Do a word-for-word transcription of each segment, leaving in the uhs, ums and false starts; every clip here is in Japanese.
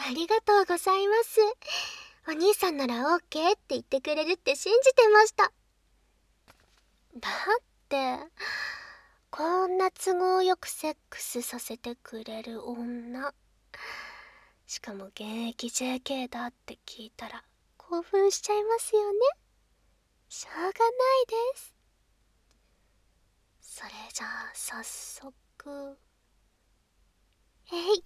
ありがとうございます。お兄さんなら オーケー って言ってくれるって信じてました。だってこんな都合よくセックスさせてくれる女、しかも現役 ジェーケー だって聞いたら興奮しちゃいますよね。しょうがないです。それじゃあ早速。えい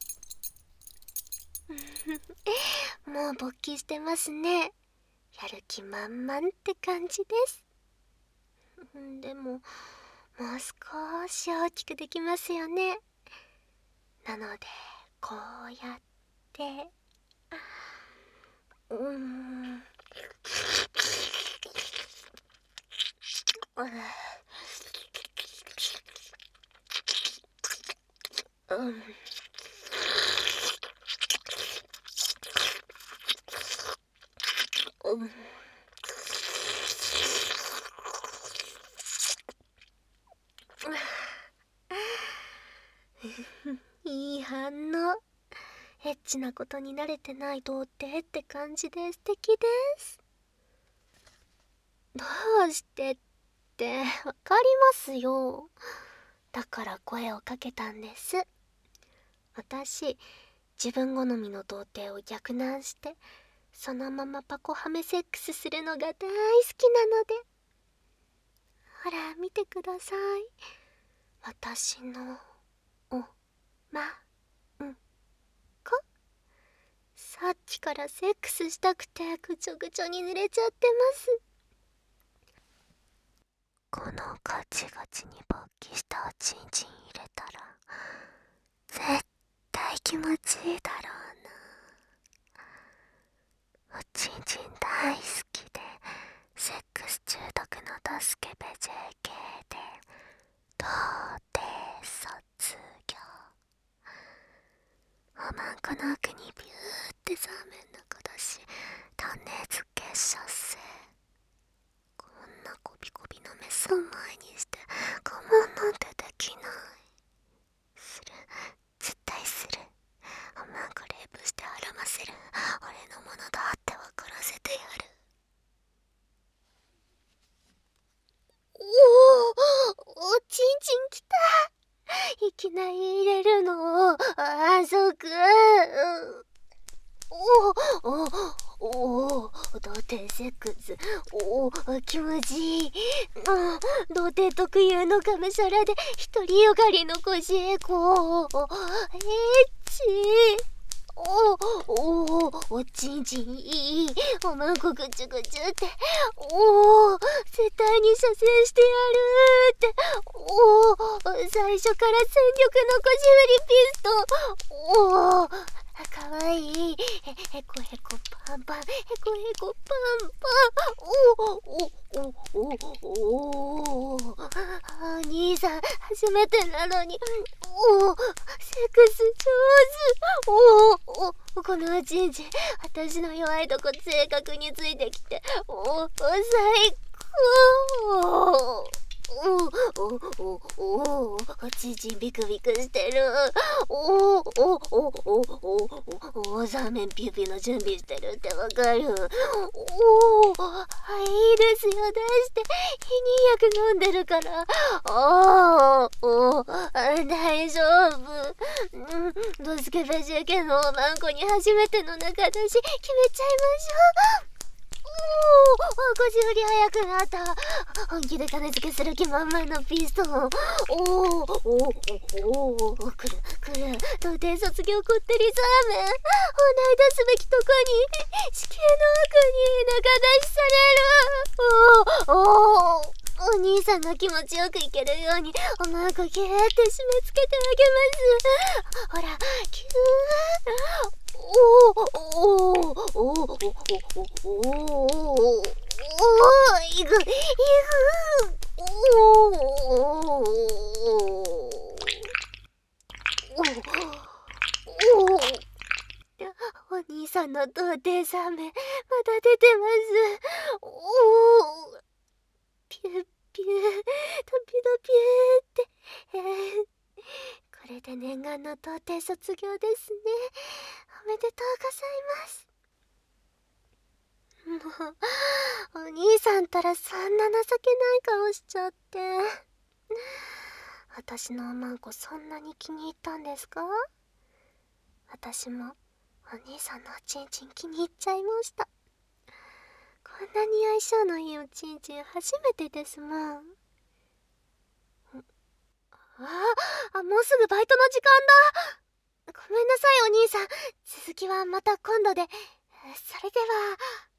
もう勃起してますね。やる気満々って感じです。でももう少し大きくできますよね。なのでこうやってうーんうんうんいい反応。エッチなことに慣れてない童貞って感じで素敵です。どうしてってわかりますよ。だから声をかけたんです。私自分好みの童貞を逆難してそのままパコハメセックスするのが大好きなので。ほら見てください、私のおまんこ。さっきからセックスしたくてぐちょぐちょに濡れちゃってます。このガチガチに勃起したおちんちん入れたら絶対気持ちいいだろうな。おちんちん大好きでセックス中毒のドスケベ ジェーケー で童貞卒業。おまんこの奥にビューってザーメンの子だし種付け射精。こんなコビコビのメスを前にして我慢なんてできない。する、絶対する。おまんこレイプしてあらませる。俺のものだって分からせてやる。おお、おちんちんきた。いきなり入れるのあそく。おおおお、童貞セックス。おお、気持ちいい。あ、童貞特有のがむしゃらで独りよがりの腰へこう。エッチ。おおお、おちんちんいい。おまんこぐちゅぐちゅって。おお、絶対に射精してやるって。おお、最初から全力の腰振りピストン。おお、かわいい。へへこへこパンパン、へこへこパンパン。おおおおおお、兄さん初めてなのに。おお、セックス上手。おおお、このおちんちん私の弱いとこ正確についてきて。おお、最高。おおおおお、おちんちんビクビクしてる。おおおおおおお、ザーメンピューピュの準備してるってわかる。おお、はい、いいですよ、出して。避妊薬飲んでるから。おおお、大丈夫。うん、ドスケベジェーケーのおまんこに初めての中だし決めちゃいましょう。おお、腰振り速くなった。本気で種付けする気満々のピストン。おおおおお、来る来る。童貞卒業こってりザーメン。本来出すべきとこに子宮の奥に中出しされる。おおお、お兄さんが気持ちよくいけるようにおまんこギューって締め付けてあげます。ほら、キュー。おおおおおおおおお、いくいく。おおお、お兄さんの童貞ザーメンまだ出てます。おお、ピュッピュー、ドピドピューって、えー、これで念願の童貞卒業ですね。 おめでとうございます。もうお兄さんったらそんな情けない顔しちゃって。私のおまんこそんなに気に入ったんですか？私もお兄さんのおちんちん気に入っちゃいました。こんなに相性のいいおちんちん初めてですもん。ああ、もうすぐバイトの時間だ。ごめんなさいお兄さん、続きはまた今度で。それでは。